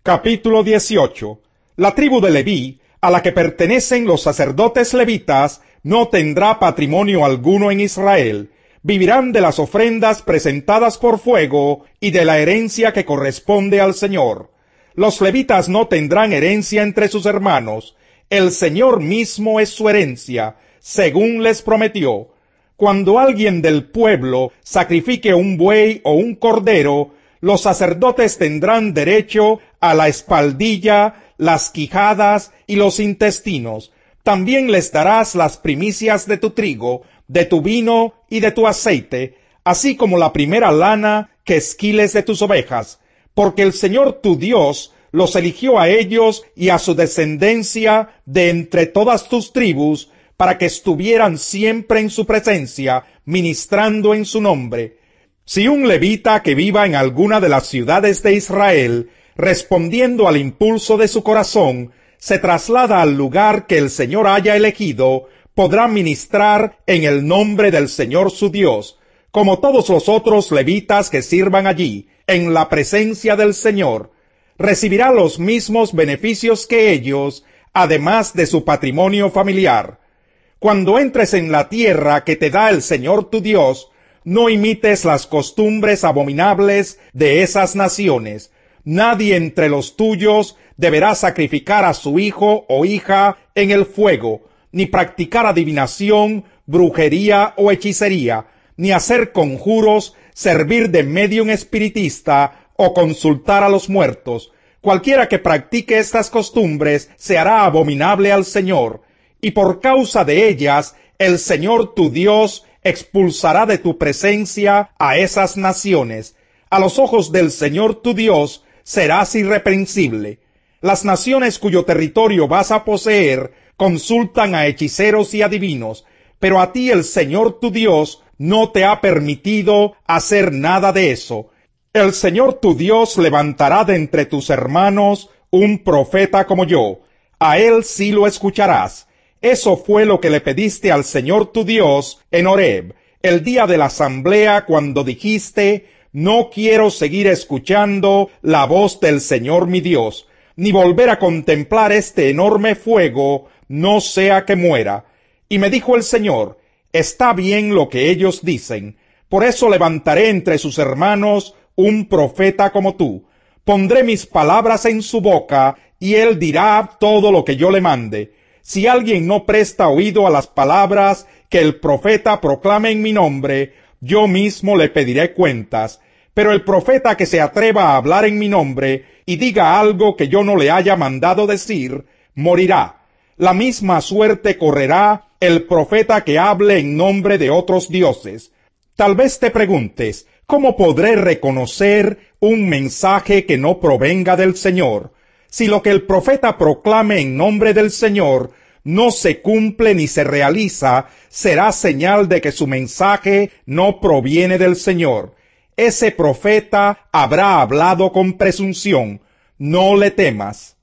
Capítulo 18. La tribu de Leví, a la que pertenecen los sacerdotes levitas, no tendrá patrimonio alguno en Israel. Vivirán de las ofrendas presentadas por fuego y de la herencia que corresponde al Señor. Los levitas no tendrán herencia entre sus hermanos. El Señor mismo es su herencia, según les prometió. Cuando alguien del pueblo sacrifique un buey o un cordero, los sacerdotes tendrán derecho a la espaldilla, las quijadas y los intestinos. También les darás las primicias de tu trigo, de tu vino y de tu aceite, así como la primera lana que esquiles de tus ovejas, porque el Señor tu Dios los eligió a ellos y a su descendencia de entre todas tus tribus, para que estuvieran siempre en su presencia, ministrando en su nombre. Si un levita que viva en alguna de las ciudades de Israel, respondiendo al impulso de su corazón, se traslada al lugar que el Señor haya elegido, podrá ministrar en el nombre del Señor su Dios, como todos los otros levitas que sirvan allí, en la presencia del Señor. Recibirá los mismos beneficios que ellos, además de su patrimonio familiar. Cuando entres en la tierra que te da el Señor tu Dios, no imites las costumbres abominables de esas naciones. Nadie entre los tuyos deberá sacrificar a su hijo o hija en el fuego, ni practicar adivinación, brujería o hechicería, ni hacer conjuros, servir de medium espiritista o consultar a los muertos. Cualquiera que practique estas costumbres se hará abominable al Señor, y por causa de ellas el Señor tu Dios expulsará de tu presencia a esas naciones. A los ojos del Señor tu Dios serás irreprensible. Las naciones cuyo territorio vas a poseer consultan a hechiceros y adivinos, pero a ti el Señor tu Dios no te ha permitido hacer nada de eso. El Señor tu Dios levantará de entre tus hermanos un profeta como yo. A él sí lo escucharás. Eso fue lo que le pediste al Señor tu Dios en Horeb, el día de la asamblea, cuando dijiste: no quiero seguir escuchando la voz del Señor mi Dios, ni volver a contemplar este enorme fuego, no sea que muera. Y me dijo el Señor: está bien lo que ellos dicen, por eso levantaré entre sus hermanos un profeta como tú. Pondré mis palabras en su boca, y él dirá todo lo que yo le mande. Si alguien no presta oído a las palabras que el profeta proclame en mi nombre, yo mismo le pediré cuentas. Pero el profeta que se atreva a hablar en mi nombre y diga algo que yo no le haya mandado decir, morirá. La misma suerte correrá el profeta que hable en nombre de otros dioses. Tal vez te preguntes: ¿cómo podré reconocer un mensaje que no provenga del Señor? Si lo que el profeta proclame en nombre del Señor no se cumple ni se realiza, será señal de que su mensaje no proviene del Señor. Ese profeta habrá hablado con presunción. No le temas.